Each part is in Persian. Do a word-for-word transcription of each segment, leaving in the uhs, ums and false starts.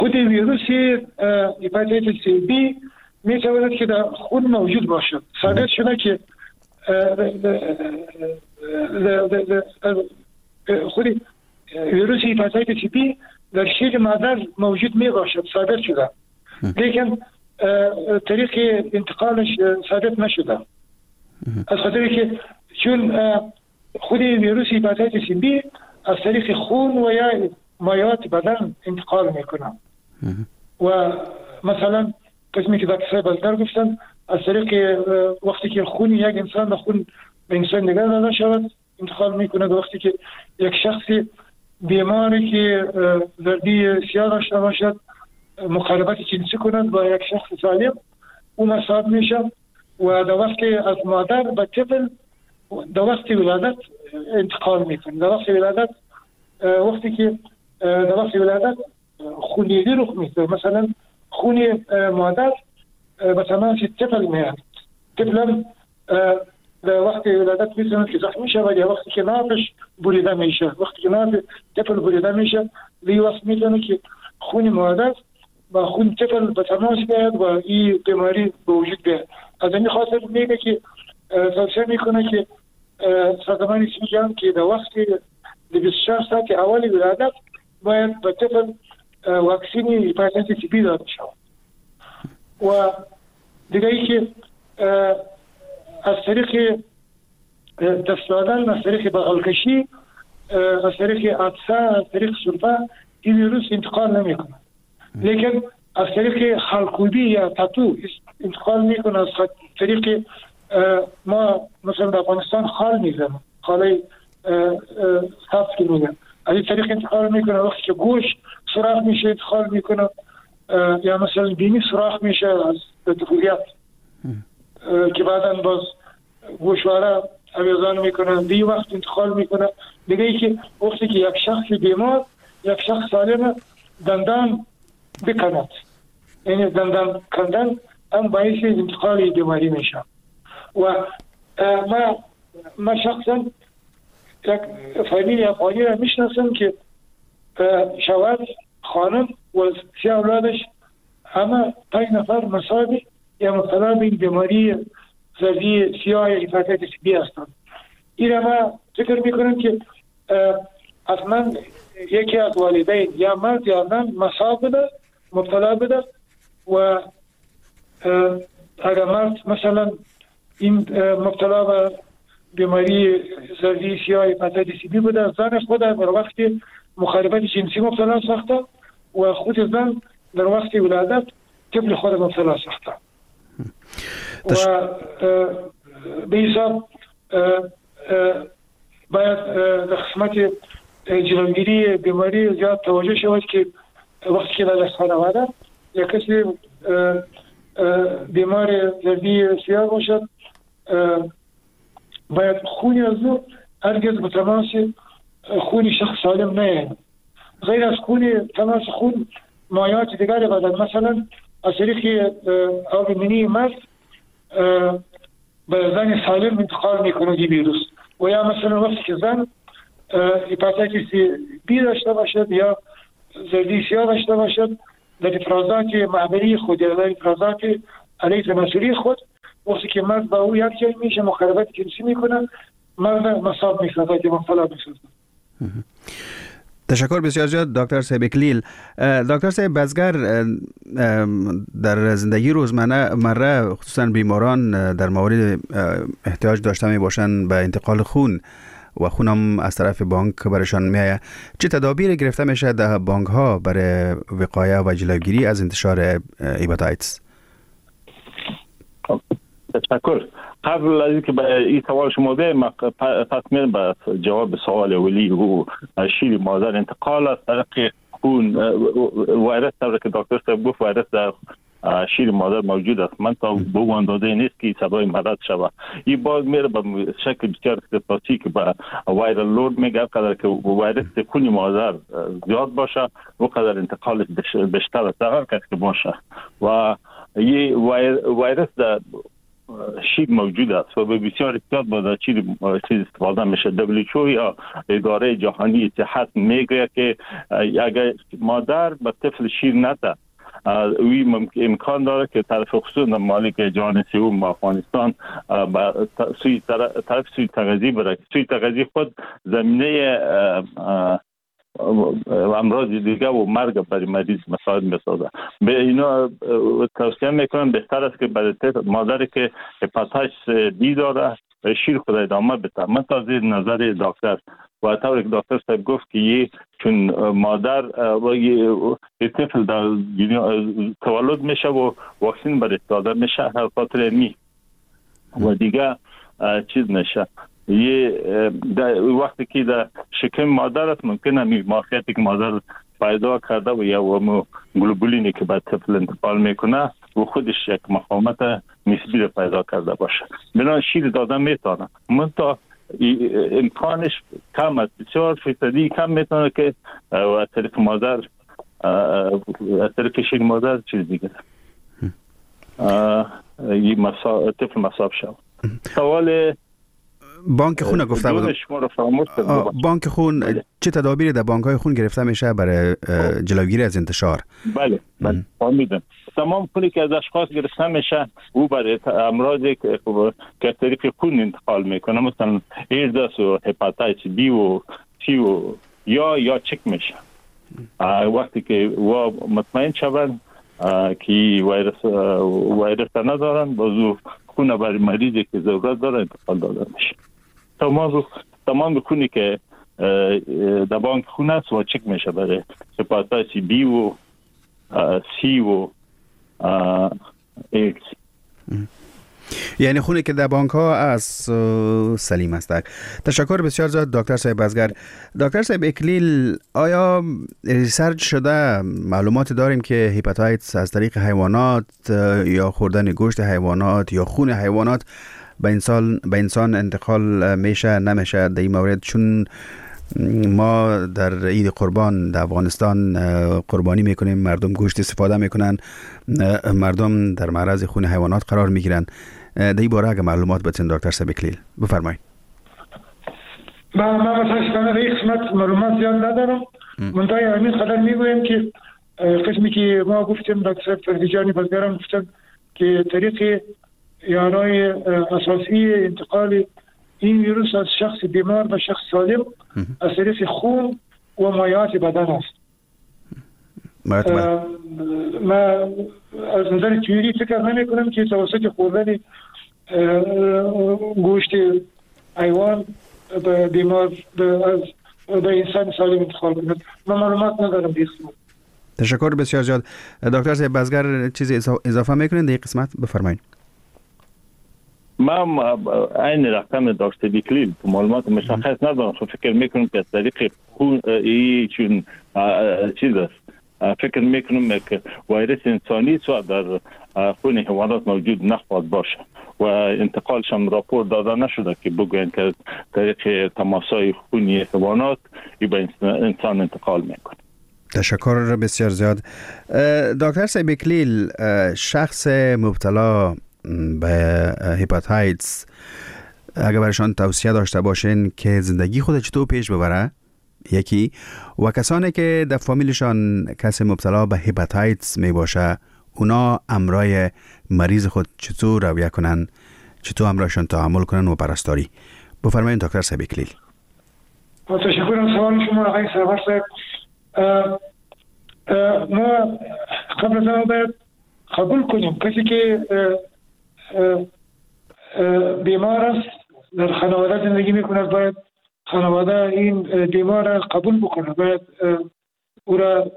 خود ویروس هپاتیتس بی می تواند که در خون موجود باشد. ثابت شده که خود ویروس هپاتیتس بی در شیر مادر موجود می باشد، ثابت شده، لیکن طریق انتقالش ثابت نشده. از خاطر که چون خود ویروس هپاتیتس بی از طریق خون و یا مایعات بدن انتقال میکنه و مثلا قسمی که دکتر بازدار گفتن از طریق وقتی که خون یک انسان به خون به انسان دیگر داده شود انتقال میکنه. وقتی که یک شخص بیماری که زردی سیاه داشته باشد مقاربت جنسی کند با یک شخص سالم او مصاب میشه و در وقتی از مادر به طفل در وقتی ولادت انتقال میکنه. در وقتی ولادت وقتی که در وقتی ولادت خونریزی رخ میده، مثلا خون مادر به تماس طفل میاد، طفل در وقتی ولادت میتونه که زخمی شود یا وقتی که نافش بریده میشه، وقتی که ناف طفل بریده میشه دی وقت میتونه که خون مادر با خون طفل به تماس بیاد و این بیماری به وجود بیاد. از این خاطر میگه که توصیه میکنه که سازمان جهانی جمع که در وقتی در بیست و چهار ساعت اول ولادت باید به طفل واکسین هپاتیتس بی داده شود. و دیگه ای که از طریق دست دادن، از طریق بغلکشی، از طریق عطسه، از طریق سرفه این ویروس انتقال نمیکنه، لیکن از طریق خالکوبی یا تاتو انتقال میکنه. از طریق ما مثلا در افغانستان خال میزنم، خاله سبز که میگن، از این طریق انتقال میکنه. وقتی که گوش سراخ میشه انتقال میکنه، یا مثلا بینی سراخ میشه از طفولیت که بعدا باز گوشواره اویزان میکنه، دی وقت انتقال میکنه. دیگه ای که وقتی که یک شخص بیمار یک شخص سالم دندان بکند، یعنی دندان کندن هم باعث انتقال بیماری میشه. و ما ما شخصا یک فامیلی افغانی را میشناسم که شوهر، خانم و سی اولادش همه پنج نفر مصابی یا مبتلا به این بیماری زردی سیاه یا هپاتیتس بی هستند. این را ما فکر میکنم که اصلا یکی از والدین یا مرد یا زن مصاب بده، مبتلا بده و اگر مرد مثلا این مبتلا به بیماری زردی سیاه هپاتیتس بی بوده، زن خود در وقت مخالفت جنسی مبتلا ساخته و خود زن در وقت ولادت طفل خود مبتلا ساخته. و به حساب باید در قسمت جلوگیری بیماری زیاد توجه شود که وقتی که در خانواده یک کسی بیمار زردی سیاه باشد باید خونی از او هرگز به تماس خون شخص سالم نیاید. غیر از خون تماس خون مایعات دیگر بدن، مثلا از طریق آب منی مرد به زن سالم انتقال میکنه دی ویروس. و یا مثلا وقتی که زن هپاتیتس بی داشته باشد یا زردی سیاه داشته باشد در افرازات معبری خود یا در افرازات علیه تناسلی خود، وقتی که مرد با او یک جای میشه مخالفت جنسی میکنه، مرد مصاب میشه که مبتلا میشه. تشکر بسیار زیاد دکتر صاحب اکلیل. دکتر صاحب بزگر در زندگی روزمره مره خصوصا بیماران در مورد احتیاج داشته می باشند به انتقال خون و خونم از طرف بانک برشان میایه، چه تدابیر گرفته میشه در بانک ها برای وقایه و جلوگیری از انتشار هپاتیتس؟ تشکر. قبل از اینکه به این سوال شما بیم پس میرم به جواب سوال اولی و شیر مادر انتقال از طریق خون ویروس طور که دکتر صاحب گفت ویروس در شیر مادر موجود است، من تا به اون اندازه نیست که سبب مرض شود. این باز میره به شکل بسیار اختصاصی که به وایرال لود میگه، قدر که ویروس خون مادر زیاد باشه و قدر انتقالش بیشتر است هر کس که باشه. و این ویروس در شیر موجود است و به بسیار احتیاط باید شیر چیز استفاده میشه. دبلیو اچ او یا اداره جهانی صحت میگه که اگر مادر به طفل شیر نده وی امکان داره که طرف خصوص مالک جهان سوم افغانستان با سوی طرف سوی تغذیه بره. سوی تغذیه خود زمینه امراض دیگه و مرگ برای مریض مساعد میسازه. به اینا توصیه میکنم بهتر است که برای مادری که هپاتیتس بی داره شیر خود ادامه بده. من تازه نظر دکتر و طوری که دکتر صاحب گفت که یه چون مادر و یه طفل در تولد میشه و واکسین برای داده میشه هر خاطر می و دیگه چیز نشه. یه وقتی که در شکم مادر است ممکنه می ماهیتی که مادر پیدا کرده و یا و گلوبولینی که به طفل انتقال میکنه و خودش یک مقاومت نسبی پیدا کرده باشه. بنابراین شیر دادن میتونه منتها امکانش کم است، بسیار فیصدی کم میتونه که از طریق مادر از طریق شیر مادر چیز دیگه یه مسا... طفل مصاب شد. سوال بانک خون گفته بود بانک خون چه تدابیری در بانک های خون گرفته میشه برای جلوگیری از انتشار؟ بله بله فهمیدم. تمام خونی که از اشخاص گرفته میشه او برای امراضی که که طریق خون انتقال میکنه مثلا ایدز و هپاتیتس بی و سی و یا یا چک میشه. وقتی که و مطمئن شون که ویروس ویروس ندارن بازو خون برای مریضی که ضرورت داره انتقال داده میشه. تمام تمام خونی که در بانک خون است و چک میشه برای هپاتیتس بی و سی و ایکس. یعنی خونی که در بانک ها از سلیم است. تشکر بسیار زیاد دکتر صاحب بزگر. دکتر صاحب اکلیل، آیا ریسرچ شده معلومات داریم که هپاتیتس از طریق حیوانات یا خوردن گوشت حیوانات یا خون حیوانات به انسان به انسان انتقال میشه نمیشه در این مورد؟ چون ما در عید قربان در افغانستان قربانی میکنیم، مردم گوشت استفاده میکنن، مردم در معرض خون حیوانات قرار میگیرن. در این باره اگه معلومات بتین دکتر صاحب اکلیل بفرمایید. من من متاسفانه به قسمت معلومات زیاد ندارم. منتها همین قدر میگویم که قسمی که ما گفتیم دکتر صاحب فرزیجانی بزگران گفتن که طریق یارای اساسی انتقال این ویروس از شخص بیمار به شخص سالم از طریق خون و مایعات بدن است. ما از نظر تئوری فکر نمی کنم که توسط خوردن گوشت حیوان به بیمار به انسان سالم انتقال کند. من معلومات ندارم به قسمت. تشکر بسیار زیاد. دکتر صاحب بزگر چیزی اضافه میکنین در این قسمت؟ بفرمایید. من این رقم دکتر اکلیل معلومات مشخص ندارم. فکر میکنم که از طریق خون ای چون چیز است. فکر میکنم که ویروس انسانی سو در خون حیوانات موجود نخواهد باشه و انتقالش هم راپور داده نشده که بگوین که طریق تماسای خونی حیوانات ای به انسان انتقال میکنه. تشکر بسیار زیاد. دکتر صاحب اکلیل، شخص مبتلا به هپاتیتس اگر برایشان توصیه داشته باشین که زندگی خود چطور پیش ببره یکی، و کسانی که در فامیلشان کسی مبتلا به هپاتیتس می باشه اونا امرای مریض خود چطور رویه کنن، چطور امرایشان تعامل کنن و پرستاری؟ بفرمایید دکتر صاحب اکلیل. تشکر از سوال شما آقای سرور صاحب. ما قبل از آن باید قبول کنیم کسی که بیمار است در خانواده زندگی میکنه باید خانواده این بیمار را قبول بکنه، باید او را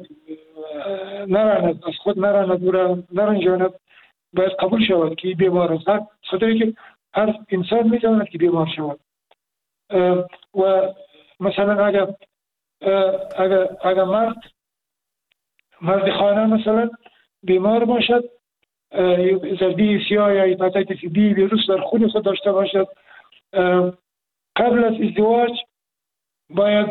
نراند، از خود نراند، او را نرنجاند، باید قبول شود که بیمار است. خاطری که هر انسان میتواند که بیمار شود و مثلا اگر اگر اگر مرد مرد خانه مثلا بیمار باشد، زردی سیاه یا هپاتیتس بی ویروس در خون خود داشته باشد، قبل از ازدواج باید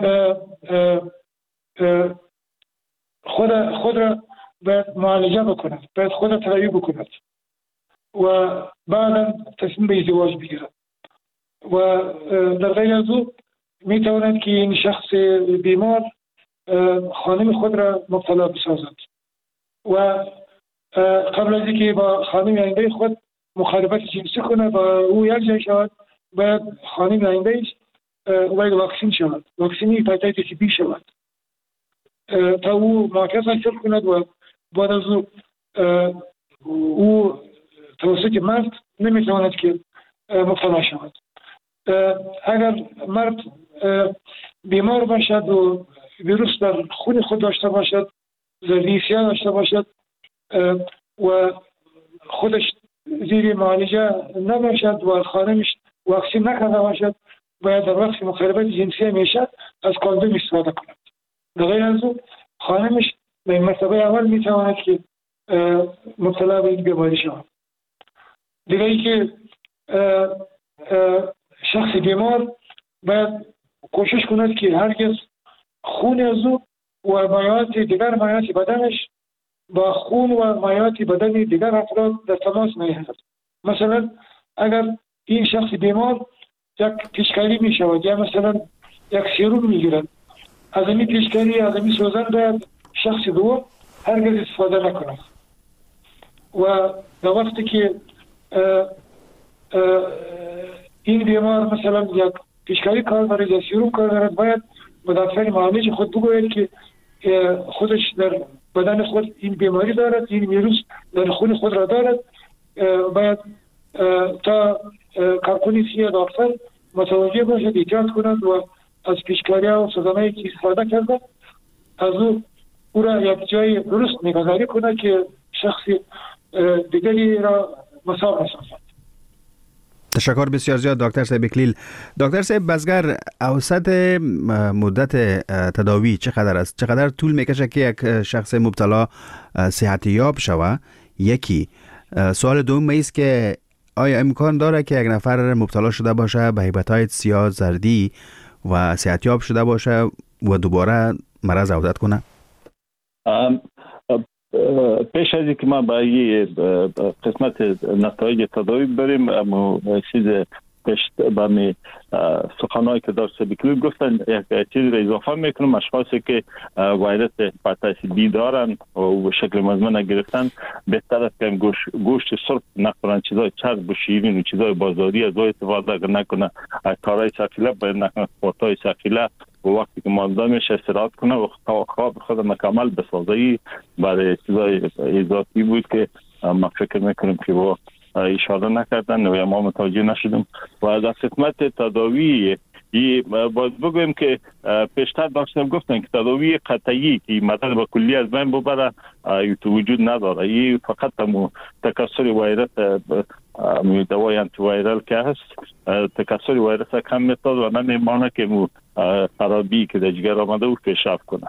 خود خود را باید معالجه بکند، باید خود را تداوی بکند و بعدا تصمیم به ازدواج بگیرد و در غیر از او می تواند که این شخص بیمار خانم خود را مبتلا بسازد و قبل از اینکه با خانم آینده خود مخالفت جنسی کنه و او یک جای شود باید خانم آینده باید واکسین شود، واکسین هپاتیتس بی شود تا او معافیت حاصل کند و بعد از او او توسط مرد نمیتواند که مبتلا شود. اگر مرد بیمار باشد و ویروس در خون خود داشته باشد، زردیسیا داشته باشد و خودش زیر معالجه نباشد و خانمش واکسین نکرده باشد، باید در وقت مخالفت جنسی همیشه از کاندوم استفاده کند. در غیر از او خانمش به مرتبه اول میتواند که مبتلا به این بیماری شود. دیگه ای که شخص بیمار باید کوشش کند که هرگز خون از او و مایعات دیگر مایعات بدنش با خون و مایعات بدن دیگر افراد در تماس نیفتد. مثلا اگر این شخص بیمار یک پیشکاری می شود یا مثلا یک سیروم می گیرد، از این پیشکاری از این سوزن باید شخص دوم هرگز استفاده نکند و در وقتی که اه اه این بیمار مثلا یک پیشکاری کار دارد یا سیروم کار دارد، باید به دکتر معالج خود بگوید که خودش در بدن خود این بیماری دارد، این ویروس در خون خود را دارد، باید تا کارکنیسی دکتر متوجه باشد، ایجاد کند و از پیشکاری و سوزنایی که استفاده کرده از او او را یک جای درست نگهداری کند که شخصی دیگری را مساو نسازد. تشکر بسیار زیاد دکتر صاحب اکلیل. دکتر صاحب بزگر، اوسط مدت تداوی چقدر است؟ چقدر طول میکشه که یک شخص مبتلا صحت یاب شود؟ یکی سوال دوم است که آیا امکان داره که یک نفر مبتلا شده باشه به هپاتیتس یا زردی و صحت یاب شده باشه و دوباره مرض عودت کنه؟ پیش از اینکه ما به یه قسمت نتایج تداوی بریم، اما چیز پیش به می سخنایی که دکتر اکلیل گفتن یک چیز را اضافه میکنم. اشخاصی که ویروس هپاتیتس بی دارن و شکل مزمن گرفتن بهتر است که گوشت گوشت سرخ نخورن، چیزای چرب و شیرین و چیزای بازاری از او استفاده نکنه، کارهای ثقیله باید نکنه، سپورتای ثقیله و وقتی که مالدا میشه استراحت کنه و خواب خود مکمل بسازه. برای چیزای اضافی بود که ما فکر میکنیم که با اشاره نکردن و ما متوجه نشدیم. و در خدمت تداوی باید بگویم که پیشتر داشتم گفتن که تداوی قطعی که مدد به کلی از بین ببره تو وجود نداره. این فقط تکثر ویروس دوای انتی ویرال که هست تکثر ویروس کم میساز و نمیمانه که خرابی که در جگر آمده او پیشرفت کنه.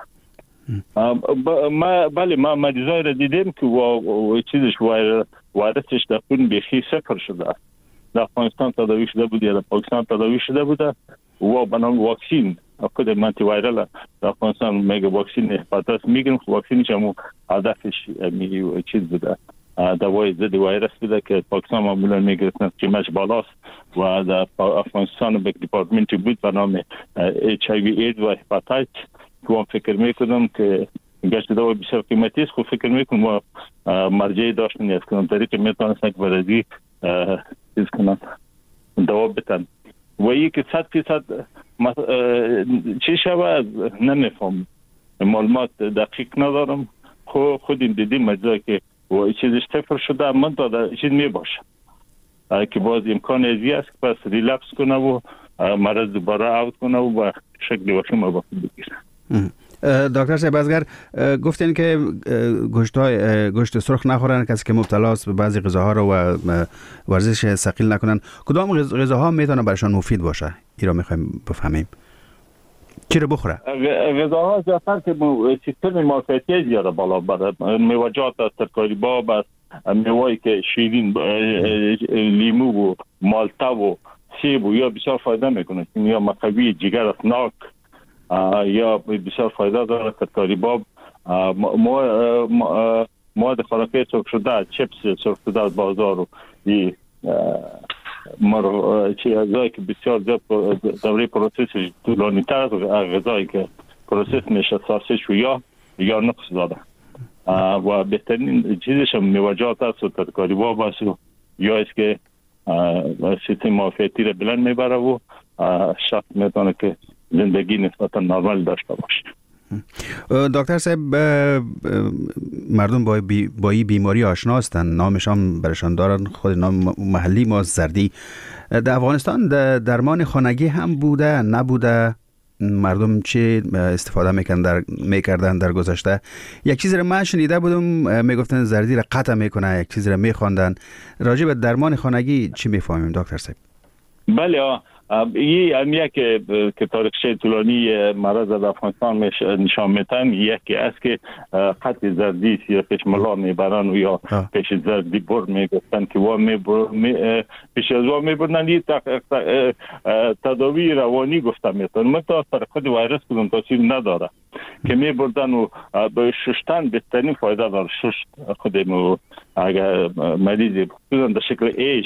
ما بله ما مریضای را دیدیم که و چیزش ویروسش در خون بیخی صفر شده. در افغانستان تداوی شده بود یا در پاکستان تداوی شده بوده و بنام واکسین خود منتی ویرال در افغانستان میگه واکسین هپاتیتس میگیریم. واکسینش هم هدفش می چیز بوده، دوای ضد ویروس بوده که پاکستان معمولا میگرفتن قیمتش بالاست و در افغانستان به دیپارتمنتی بود به نام اچ آی وی اید و هپاتیتس که من فکر میکنم که گشت دوا بسیار قیمتی است. خب فکر میکنم ما مرجعی داشتن از کنم طریق میتونستن که برازی چیز کنن دوا بتن و یکی صد فیصد چی شود نمیفهم، معلومات دقیق ندارم. خود خودیم دیدیم مجزایی که و چیزش صفر شده من داده چیز میباشه که باز امکان ازی است که پس ریلپس کنه و مرض دوباره عود کنه و با شکل وخیم رو بگیره. دکتر صاحب ازگر گفتین که گوشت های گوشت سرخ نخورن، کسی که مبتلا است به بعضی غذاها رو و ورزش ثقیل نکنن. کدام غذاها میتونه برایشان مفید باشه؟ این رو میخوایم بفهمیم. چی رو بخوره؟ غذاها زیادتر که سیستم معافیتی زیاده بالا بره، میوه‌جات، ترکاری باب، میوه‌ای که شیرین، لیمو و مالتا و سیب و یا بسیار فایده میکنه، یا مقوی جگر است، ناک یا بسیار فایده داره. ترکاری باب مواد خوراکی سرخ شده، چپس سرخ شده از بازار و این مر چی غذایی که بسیار زیاد دوره پروسس طولانی تر از غذایی که پروسس میشه ساسج و یا یا نقص داده و بهترین چیزش هم میوجات است و ترکاری باب است یا است که سیستم معافیتی را بلند میبره و شخص میتونه که زندگی نسبتا نرمال داشته باشه. دکتر صاحب، مردم با بی با این بیماری آشنا هستند، نامش هم برشان دارن، خود نام محلی ما زردی. در افغانستان درمان خانگی هم بوده نبوده؟ مردم چی استفاده میکردن در میکردن در گذشته؟ یک چیزی را من شنیده بودم میگفتن زردی را قطع میکنه، یک چیزی را میخواندن. راجع به درمان خانگی چی میفهمیم دکتر صاحب؟ بله، این همیه که که تاریخچه طولانی مرض در افغانستان نشان میتن، یکی است که قطع زردی یا پشملا میبرن و یا پیش زردی بر میگفتن که وا میبر پیش از وا میبرن. این تداوی روانی گفته میتن، مثلا پر خود ویروس کدوم تاثیر نداره که میبردن و به ششتن بهترین فایده داره. ششت خودمو اگر مریض بودن در شکل ایش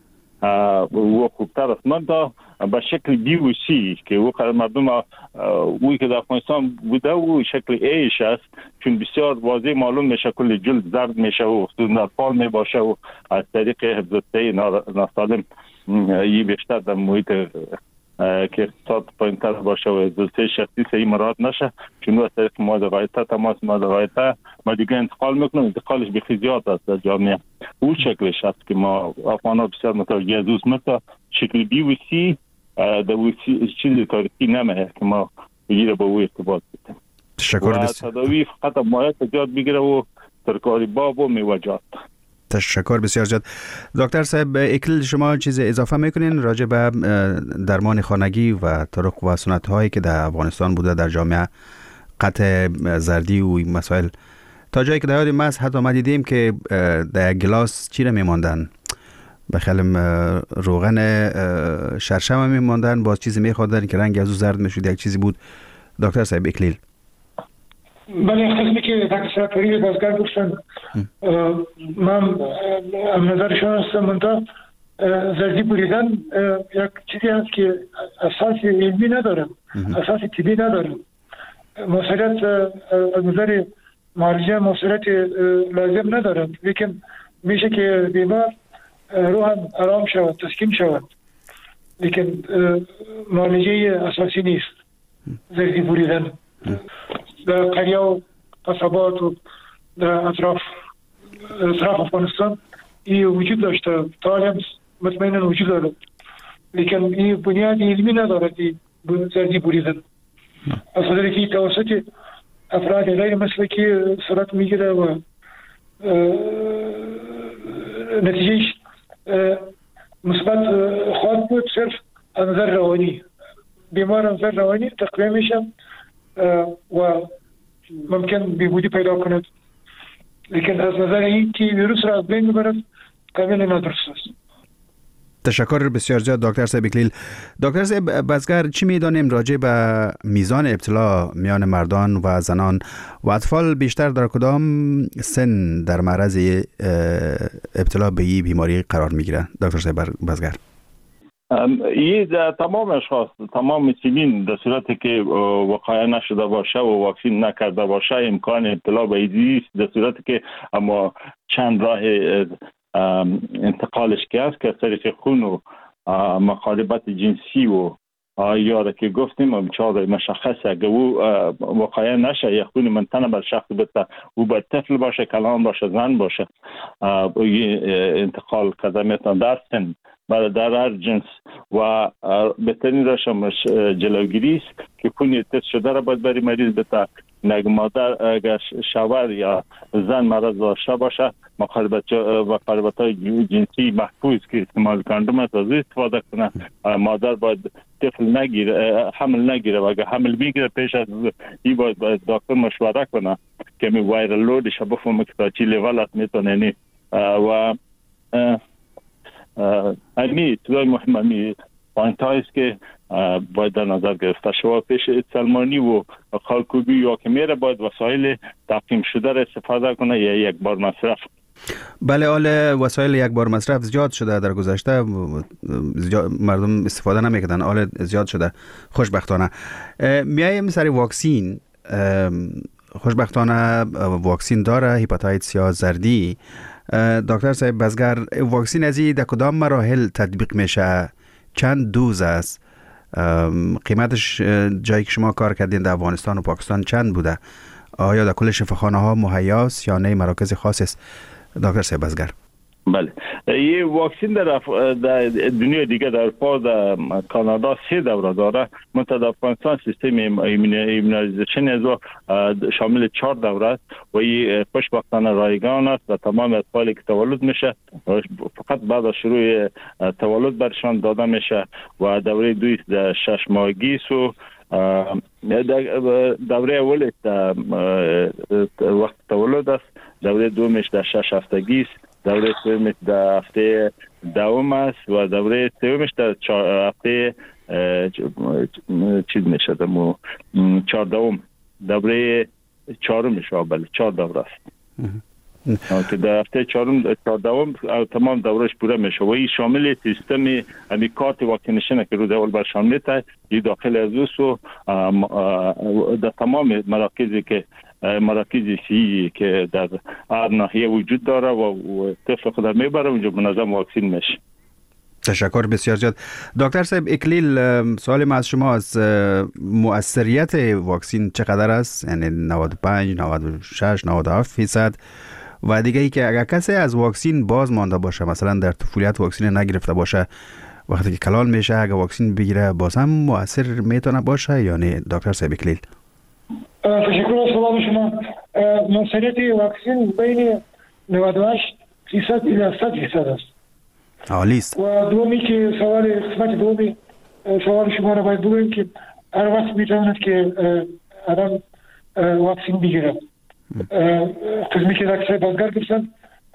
و خوبتر است، من تا به شکل بی و سی که او مردم وی که در افغانستان بوده و شکل ایش است، چون بسیار واضح معلوم میشه کل جلد زرد میشه و در پال میباشه و از طریق حفظ‌الصحه ناسالم یه بیشتر در محیط که اقتصاد پایین‌تر باشه و حفظ‌الصحه شخصی صحیح مراعات نشه، چون از طریق مواد غایطه تماس مواد غایطه ما دیگه انتقال میکنم، انتقالش بخی زیاد است در جامعه. او شکلش است که ما افغان‌ها بسیار متوجه از اوست، مثل شکل بی و سی در وسی چیزی تاریخی نمیه که ما بگیره با او ارتباط بکنیم. تشکر بسیار. و تداوی فقط مایعات زیاد بگیره و ترکاری باب و میوجات. تشکر بسیار زیاد. دکتر صاحب اکل، شما چیز اضافه میکنین راجع به درمان خانگی و طرق و سنت هایی که در افغانستان بوده در جامعه، قطع زردی و مسائل؟ تا جایی که در یاد ما حتی ما دیدیم که در گلاس چی را میماندن، بخیال روغن شرشم هم میماندن، باز چیزی میخوادن که رنگ از او زرد میشود، یک چیزی بود. دکتر صاحب اکلیل. بله، خیلی که دکتر صاحب فرید بازگر گفتن من هم نظرشون هستم. من تا زردی بریدن یک چیزی هست که اساس علمی ندارم، اساس طبی ندارم. موثریت از نظر معالجه موثریت لازم ندارد، لیکن میشه که بیمار روحاً آرام شود، تسکین شود، لیکن معالجه اساسی نیست زردی بریدن. در قریه و قصبات و در اطراف اطراف افغانستان این وجود داشته، تا حالی مطمئنا وجود دارد، لیکن این بنیاد علمی ندارد زردی بریدن. از خاطر که توسط افراد غیر مسلکی صورت میگیره و نتیجهش مثبت خواهد بود. صرف از نظر روانی بیمار از نظر روانی تقویه میشه و ممکن بیهودی پیدا کند، لیکن از نظر این که ویروس را از بین میبرد کاملا نادرست است. تشکر بسیار زیاد دکتر صاحب اکلیل. دکتر صاحب بازگر، چی میدانیم راجع به میزان ابتلا میان مردان و زنان و اطفال؟ بیشتر در کدام سن در معرض ابتلا به این بیماری قرار میگیرن دکتر صاحب بازگر؟ این در تمام اشخاص، تمام سنین، در صورتی که وقایع نشده باشه و واکسین نکرده باشه امکان ابتلا به ایدز در صورتی که اما چند راه انتقالش که است که از طریق خون و مخالبت جنسی و یا که گفتیم چهار مشخص اگه او واقعا نشه یا خون منتنه بر شخص بده او باید طفل باشه، کلان باشه، زن باشه، انتقال کدامیتان در سن در هر جنس و بهترین روش جلوگیری است که خون تست شده را باید بری مریض بده. نگ مادر اگر شوهر یا زن مرض داشته باشه مخالبت مخالبت های جنسی محفوظ که استعمال کاندوم از استفاده کنه. مادر باید طفل نگیره، حمل نگیره و اگر حمل بگیره پیش از این باید دکتر مشوره کنه که می وایرال لودش بفهمه که تا چی لیول است میتونه نی و امی توی مهم امی پوینت هایست که باید در نظر گرفته شود. پیش سلمانی و خالکوبی یا که میره باید وسایل تعقیم شده را استفاده کنه یا یک بار مصرف. بله، حال وسایل یک بار مصرف زیاد شده در گذشته، مردم استفاده نمیکردن، حال زیاد شده خوشبختانه. میایم سر واکسین. خوشبختانه واکسین داره، هپاتیتس یا زردی. دکتر صاحب بزگر، واکسین از این در کدام مراحل تطبیق میشه؟ چند دوز است؟ قیمتش جایی که شما کار کردین در افغانستان و پاکستان چند بوده؟ آیا در کل شفاخانه ها مهیاست یا نه مراکز خاص است؟ دکتر صاحب بزگر. بله، یه واکسین در, اف... در دنیا دیگه، در اروپا، در کانادا سه دوره داره. منتها در افغانستان سیستم ایمونایزیشن از شامل چهار دوره است و این خوشبختانه رایگان است و تمام اطفالی که تولد میشه فقط بعد از شروع تولد برشان داده میشه و دوره دوی در شش ماهگی سو دوره اول وقت تولد است، دوره دومش در شش هفتگی است، دوره سومش در هفته دوم است و دوره سومش در هفته چیز میشه دمو چهاردهم، دوره چهارمش. بله، چهار دوره است که در هفته چهارم چهاردهم تمام دورش پوره میشه و این شامل سیستم امی کارت واکسینیشن که رو اول برشان میته، این داخل از اوست و در تمام مراکزی که مراکز صحی که در هر ناحیه وجود داره و طفل خود میبره اونجا منظم واکسین میشه. تشکر بسیار زیاد. دکتر صاحب اکلیل، سوال ما از شما از مؤثریت واکسین چقدر است؟ یعنی نود و پنج، نود و شش، نود و هفت فیصد. و دیگه ای که اگر کسی از واکسین باز مانده باشه، مثلا در طفولیت واکسین نگرفته باشه، وقتی که کلان میشه اگر واکسین بگیره باز هم مؤثر میتونه باشه یا نه؟ دکتر صاحب اکلیل. تشکر از سوال شما. مؤثریت واکسین بین نود و هشت فیصد الی صد فیصد است. عالی است. و دومی که سوال قسمت دومی سوال شما را باید بگویم که هر وقت میتواند که آدم واکسین بگیرد. قسمی که دکتر بازگر گفتن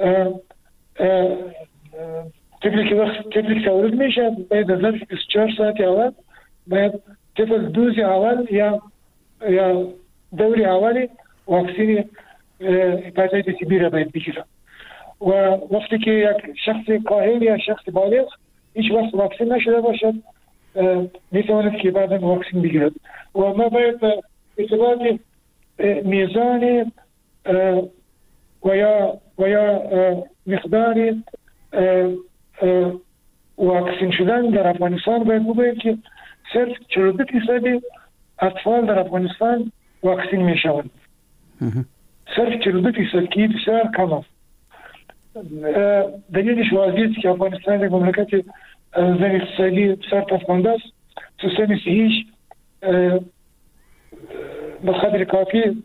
طفلی که وقت طفلی که تولد میشه باید از بیست و چهار ساعت اول باید طفل دوز اول یا یا دوری اولی واکسین هپاتیتس بی را باید بگیرد. و وقتی که یک شخص کاهل یا شخص بالغ هیچ وقت واکسین نشده باشد میتواند که بعدا واکسین بگیرد. و ما باید به ارتباط میزان و یا و یا مقدار واکسین شدن در افغانستان باید بگوییم که صرف چهل و دو فیصد اطفال در افغانستان واکسین می شوند. صرف چهل و دو فیصد که بسیار کم است. دلیلش واضح است که افغانستان یک مملکت زن اقتصادی بسیار پسمانده است. سیستم صحیش به قدر کافی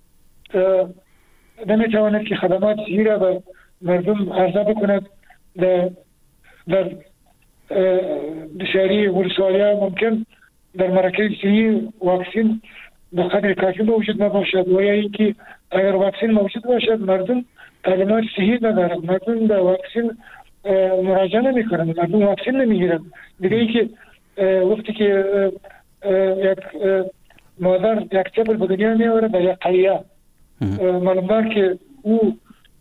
نمیتواند که خدمات صحی را به مردم عرضه بکند. در در دشاری ولسوالی‌ها ممکن در مراکز صحی واکسین به قدر کافی موجود نباشد و یا اینکه اگر واکسین موجود باشد مردم تعلیمات صحی ندارند، مردم در واکسین مراجعه نمی کنند، مردم واکسین نمی گیرند. دیگه اینکه وقتی که یک مادر یک طفل به دنیا می آورد در یک قریه معلوم دار که او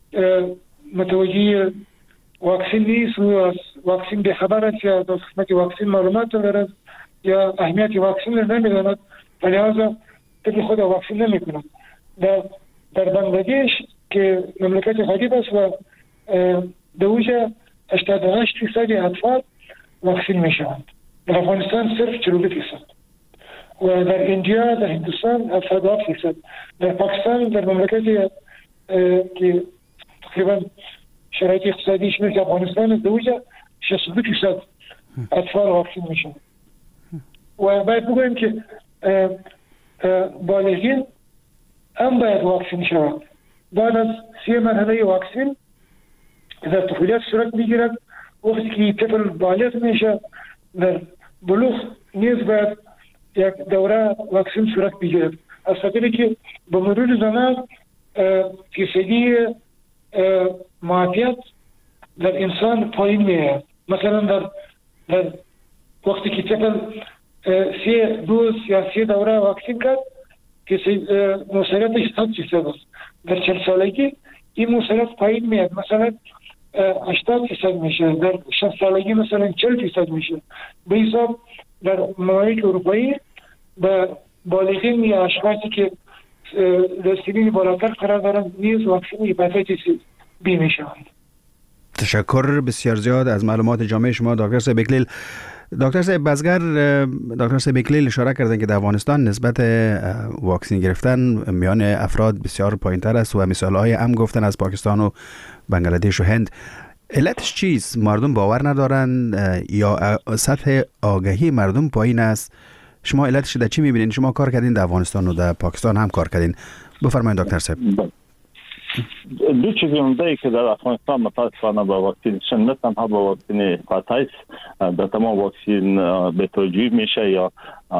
متوجه واکسین نیست و از واکسین به خبر است یا در قسمت واکسین معلومات دارد یا اهمیت واکسین را نمیداند و لحاظا طفل خود واکسین نمی کند. در, در بنگلادش که مملکت غریب است و دوجه هشتاد و هشت فیصد اطفال واکسین می شوند. در افغانستان صرف چهل و دو فیصد و در اندیا در هندوستان هفتاد و هفت فیصد. در پاکستان در مملکتی که تقریبا شرایط اقتصادیش مثل افغانستان دوجه شصت و دو فیصد اطفال واکسین می شوند. و باید بگویم که بالغین هم باید واکسین شوند. بعد از سه مرحله واکسین در طفولیت صورت میگیرد. وقتی که طفل بالغ میشه در بلوغ نیز باید یک دوره واکسین صورت بگیرد. از خاطر که به مرور زمان فیصدی معافیت در انسان پایین میاد. مثلا در در وقتی که طفل سه دوز یا سه دوره واکسین کرد که مسئولیتش صد فیصد است. در چهل سالگی این مسئولیت پایین میاد، مثلا هشتاد فیصد میشه، در شصت سالگی مثلا چهل فیصد میشه. به حساب در ممالک اروپایی به بالغین یا اشخاصی که در سنین بالاتر قرار دارند نیز واکسین هپاتیتیس بی میشوند. تشکر بسیار زیاد از معلومات جامع شما دکتر صاحب اکلیل. دکتر صاحب بزگر، دکتر صاحب اکلیل اشاره کردن که در افغانستان نسبت واکسین گرفتن میان افراد بسیار پایین‌تر است و مثال‌های هم گفتن از پاکستان و بنگلادش و هند. علتش چیست؟ مردم باور ندارن یا سطح آگاهی مردم پایین است؟ شما علتش در چی می‌بینید؟ شما کار کردین در افغانستان و در پاکستان هم کار کردین. بفرمایید دکتر صاحب. دو چیزی مونده که در افغانستان متاسفانه با واکسینیشن نه تنها با واکسین هپاتیتس در تمام واکسین به توجیه میشه یا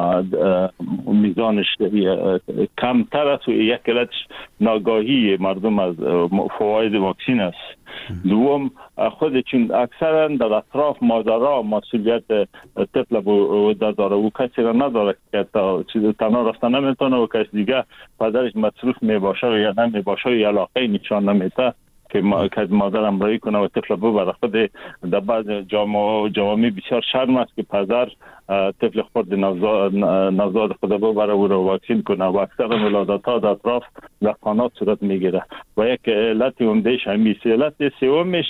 میزانش کمتر است و یک علتش ناگاهی مردم از فواید واکسین است. دوم خود چون اکثرا در اطراف مادرها مسئولیت طفل بوده داره و کسی را نداره که تا چیز تنها رفتن نمیتونه و کسی دیگه پدرش مصروف میباشه یا نمیباشه یا علاقه نشان نمیده که ما که مادر امرایی کنه و طفل ببره. خود در بعض جامعه جوامع بسیار شرم است که پدر طفل خود نوزاد نوزاد خود ببره و رو واکسین کنه و اکثر ولادت ها در اطراف لقانات صورت میگیره و یک علت عمدهش همین است. علت سومش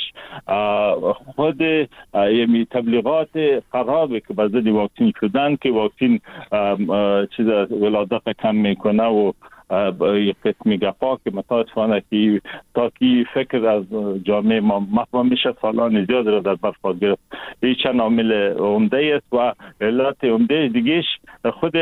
خود یمی تبلیغات خرابه که به ضد واکسین شدن که واکسین چیز ولادت کم میکنه و یک قسمی گپا که متاسفانه که تا کی فکر از جامعه ما مفهوم میشه سالان زیاد را در بر خود گرفت. این چند عامل عمده است و علت عمده دیگهش خود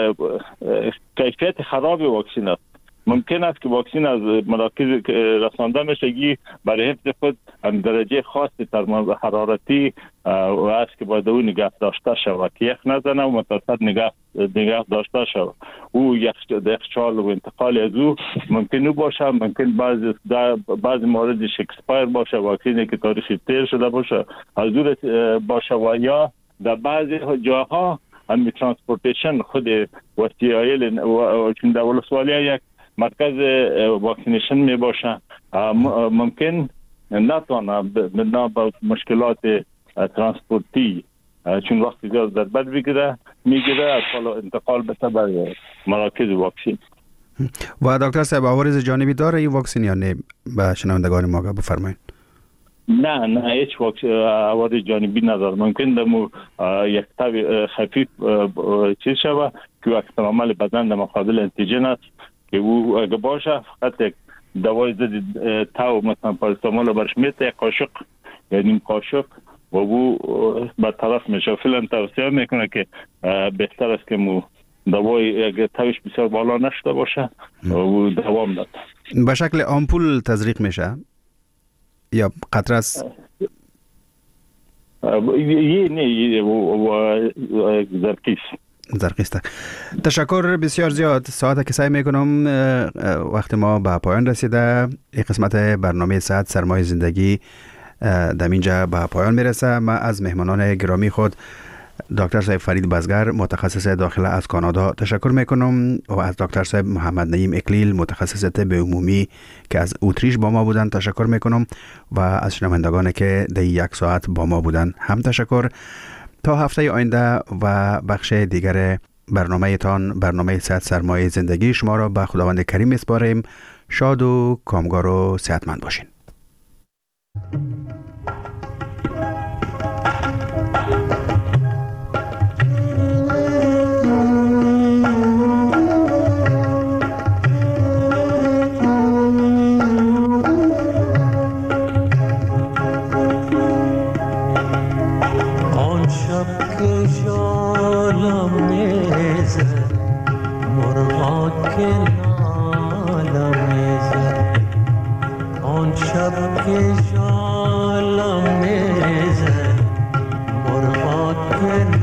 کیفیت خراب واکسین است. ممکن است که واکسین از مراکز رسانده میشه برای حفظ خود درجه خاصی ترمیم حرارتی و است که باید اون نگه داشته شود که یخ نزنه و متوسط نگه نگه داشته شود. او یک یخچال و انتقال از او ممکن باشه، ممکن بعضی بعضی موردش اکسپایر باشه، واکسینی که تاریخ تیر شده باشه حضور باشه و یا در بعضی جاها هم ترانسپورتیشن خود وسایل و چون در ولسوالی یک مرکز واکسینیشن می باشه ممکن نتونه بنا با مشکلات ترانسپورتی چون وقتی زیاد در بر بگیره میگیره از حالا انتقال بشه برای مراکز واکسین. و دکتر صاحب عوارض جانبی داره این واکسین یا نه؟ به شنوندگان ما بفرمایید. نه نه هیچ واکسن عوارض جانبی نداره. ممکن دمو یک تب خفیف چیز شوه که اکثر عمل بدن در مقابل انتیجن است که او اگه باشه فقط یک دوای ضد تاو مثلا پاراستامول برش میته یک قاشق یا نیم قاشق و او برطرف میشه. فعلا توصیه میکنه که بهتر است که مو دوای اگه تاوش بسیار بالا نشده باشه و دوام داد. به شکل آمپول تزریق میشه یا قطره است؟ یه نه زرکیس زرقیسته. تشکر بسیار زیاد. ساعت که سعی میکنم وقت ما به پایان رسیده. این قسمت برنامه صحت سرمایه زندگی در اینجا به پایان میرسه. من از مهمانان گرامی خود دکتر صاحب فرید بزگر متخصص داخله از کانادا تشکر میکنم و از دکتر صاحب محمد نعیم اکلیل متخصص طب عمومی که از اوتریش با ما بودن تشکر میکنم و از شنوندگان که در یک ساعت با ما بودن هم تشکر. تا هفته آینده و بخش دیگر برنامه تان برنامه صحت سرمایه زندگی شما را به خداوند کریم میسپاریم. شاد و کامگار و صحتمند باشین. के शाला में ज़र मुर्ग़ात के